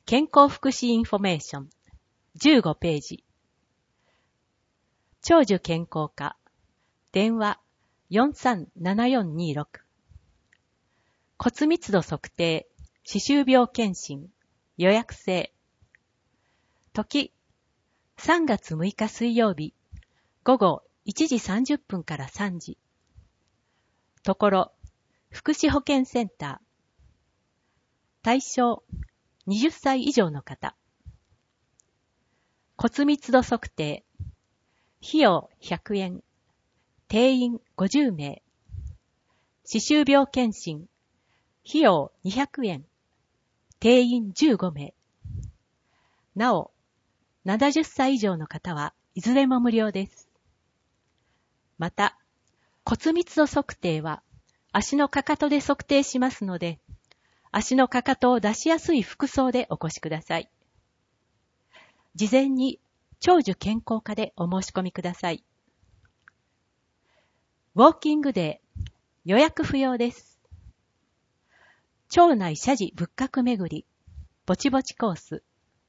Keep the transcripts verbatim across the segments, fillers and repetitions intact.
健康福祉インフォメーションじゅうごページ。長寿健康課電話 よんさんななよんにろく 骨密度測定歯周病検診予約制。時さんがつむいか水曜日午後いちじさんじゅっぷんからさんじ。ところ福祉保健センター。対象はたち以上の方。骨密度測定費用ひゃくえん、定員ごじゅうめい。歯周病検診費用にひゃくえん、定員じゅうごめい。なお、ななじゅっさい以上の方はいずれも無料です。また、骨密度測定は足のかかとで測定しますので、足のかかとを出しやすい服装でお越しください。事前に長寿健康課でお申し込みください。ウォーキングデー予約不要です。町内社寺仏閣巡りぼちぼちコース。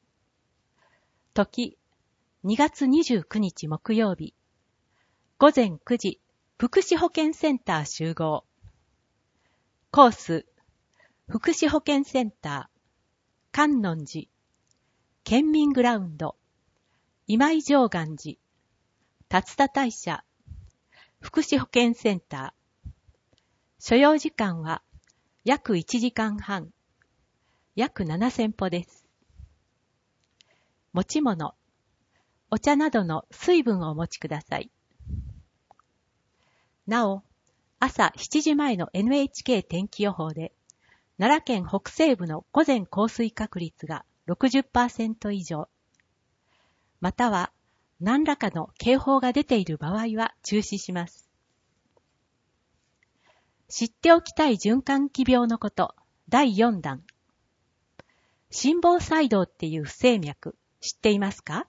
時にがつにじゅうくにち木曜日ごぜんくじ福祉保健センター集合。コース福祉保健センター観音寺県民グラウンド今井上願寺竜田大社福祉保健センター。所要時間は約いちじかんはん、約ななせんぽです。持ち物、お茶などの水分をお持ちください。なお、朝しちじまえの エヌエイチケー 天気予報で、奈良県北西部の午前降水確率が ろくじゅっパーセント 以上、または何らかの警報が出ている場合は中止します。知っておきたい循環器病のことだいよんだん。心房細動っていう不整脈知っていますか？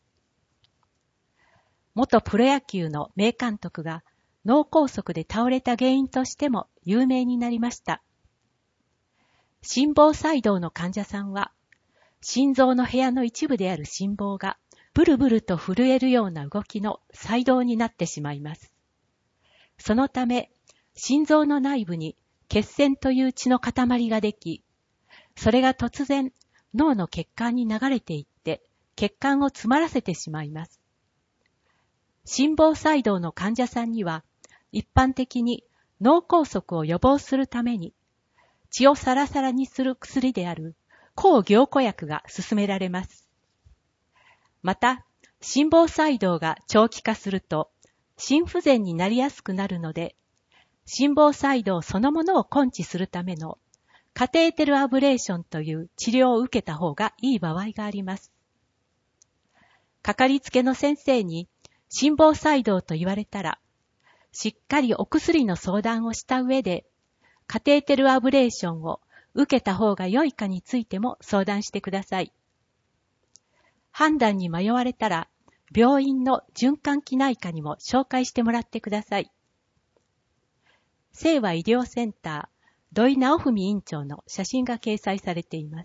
元プロ野球の名監督が脳梗塞で倒れた原因としても有名になりました。心房細動の患者さんは、心臓の部屋の一部である心房がブルブルと震えるような動きの細動になってしまいます。そのため、心臓の内部に血栓という血の塊ができ、それが突然脳の血管に流れていって血管を詰まらせてしまいます。心房細動の患者さんには、一般的に脳梗塞を予防するために、血をサラサラにする薬である抗凝固薬が勧められます。また、心房細動が長期化すると、心不全になりやすくなるので、心房細動そのものを根治するためのカテーテルアブレーションという治療を受けた方がいい場合があります。かかりつけの先生に心房細動と言われたら、しっかりお薬の相談をした上で、カテーテルアブレーションを受けた方が良いかについても相談してください。判断に迷われたら、病院の循環器内科にも紹介してもらってください。清和医療センター、土井直文院長の写真が掲載されています。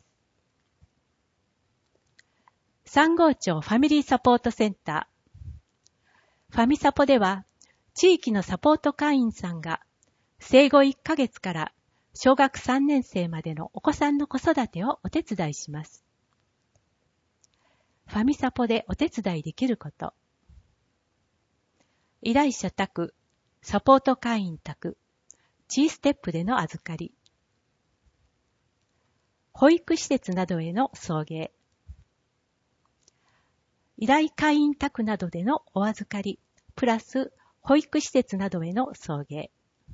三郷町ファミリーサポートセンター。ファミサポでは、地域のサポート会員さんが、生後いっかげつから小学さんねんせいまでのお子さんの子育てをお手伝いします。ファミサポでお手伝いできること。依頼者宅、サポート会員宅、Gステップでの預かり。保育施設などへの送迎。依頼会員宅などでのお預かり、プラス保育施設などへの送迎。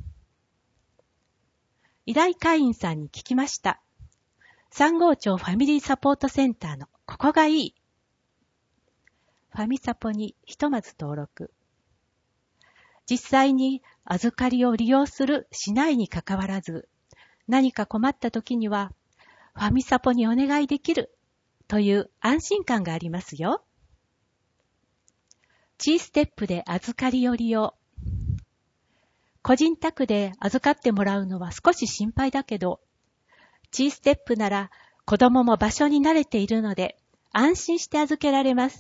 依頼会員さんに聞きました。三郷町ファミリーサポートセンターのここがいい。ファミサポにひとまず登録。実際に預かりを利用するしないにかかわらず、何か困った時には、ファミサポにお願いできるという安心感がありますよ。Gステップで預かりを利用。個人宅で預かってもらうのは少し心配だけど、Gステップなら子供も場所に慣れているので安心して預けられます。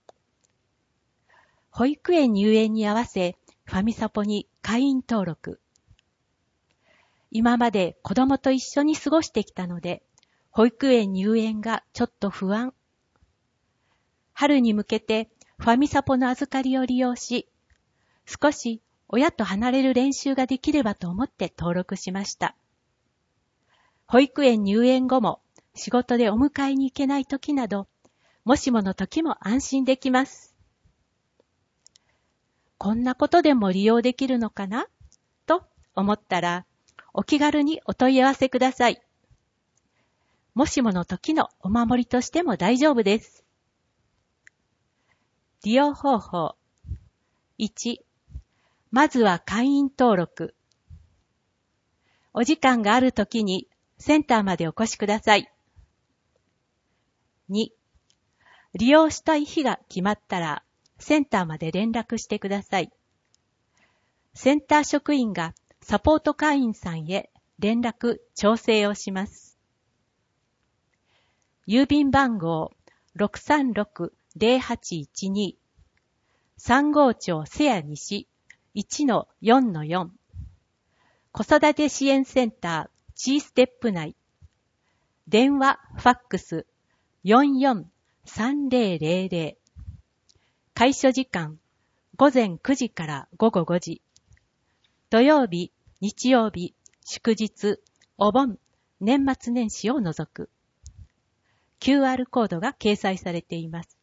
保育園入園に合わせファミサポに会員登録。今まで子供と一緒に過ごしてきたので保育園入園がちょっと不安。春に向けてファミサポの預かりを利用し、少し親と離れる練習ができればと思って登録しました。保育園入園後も仕事でお迎えに行けない時など、もしもの時も安心できます。こんなことでも利用できるのかなと思ったら、お気軽にお問い合わせください。もしもの時のお守りとしても大丈夫です。利用方法。いち、まずは会員登録。お時間があるときにセンターまでお越しください。に、利用したい日が決まったらセンターまで連絡してください。センター職員がサポート会員さんへ連絡調整をします。郵便番号 ろくさんろくゼロはちいちに さん号町瀬谷西 いちのよんのよん 子育て支援センター G ステップ内。電話ファックス よんよんさんゼロゼロゼロ。開所時間午前くじから午後ごじ。土曜日、日曜日、祝日、お盆、年末年始を除く。キューアール コードが掲載されています。